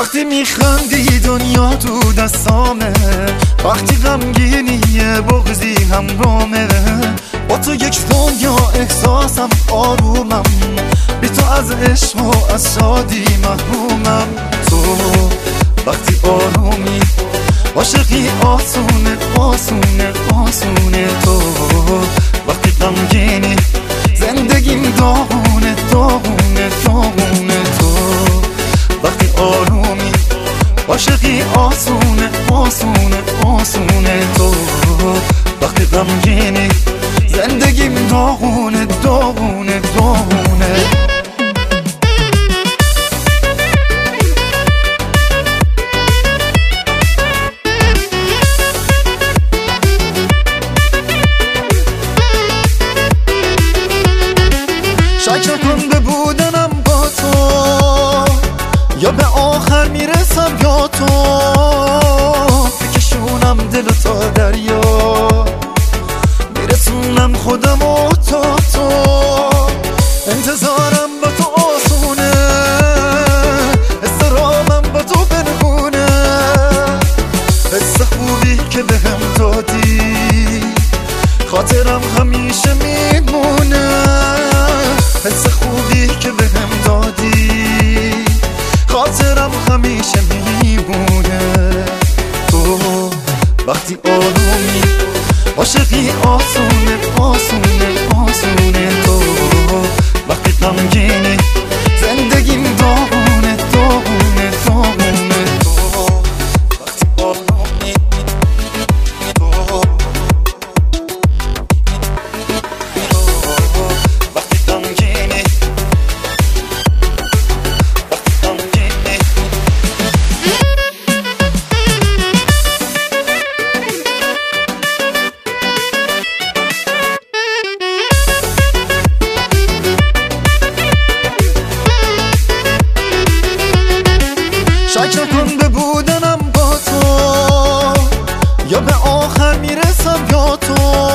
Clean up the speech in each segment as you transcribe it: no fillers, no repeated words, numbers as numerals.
وقتی میخندی دنیا تو دستامه، وقتی غمگینی بغضی همرامه. با تو یک دنیا احساسم آرومم، بی تو از عشق و از شادی محرومم. تو وقتی آرومی عاشقی آسونه آسونه آسونه. تو وقتی غمگینی زندگیم داغونه داغونه داغونه. تو وقتی آرومی عاشقی آسونه آسونه آسونه. تو وقتی غمگینی زندگیم داغونه داغونه داغونه. شک نکن به بودنم با تو، یا به آخر میرسم یا تو. بکشونم دل تا دریا، میرسونم خودم و تو. انتظارم با تو آسونه، استرامم با تو بنگونه. حس خوبی که بهم دادی خاطرم همیشه میمونه. حس خوبی که بهم دادی خاطرم همیشه میمونه. تو وقتی آرومی عاشقی آسونه آسونه آسونه. تو وقتی غمگینی زندگیم داغونه داغونه داغونه. تو وقتی آرومی وقتی غمگینی شک نکن به بودنم با تو، یا به آخر میرسم یا تو.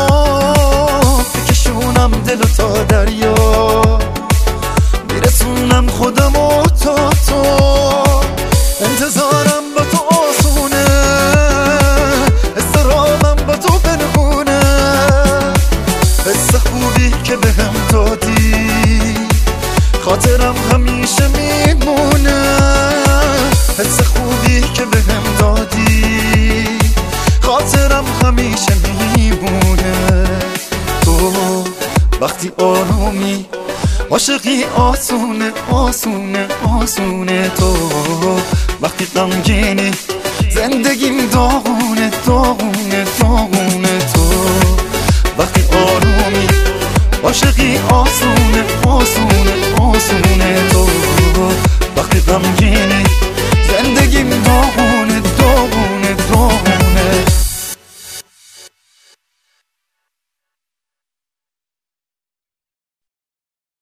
بکشونم دل تا دریا، میرسونم خودم و تو. انتظارم با تو آسونه، استرامم با تو بنگونه. حس خوبی که بهم دادی خاطرم همیشه میمونه. حس خوبی که بهم دادی خاطرم همیشه میمونه. تو وقتی آرومی عاشقی آسونه آسونه آسونه. تو وقتی غمگینی زندگیم داغونه داغونه داغونه. تو وقتی آرومی عاشقی آسونه آسونه آسونه. تو وقتی غمگینی زندگیم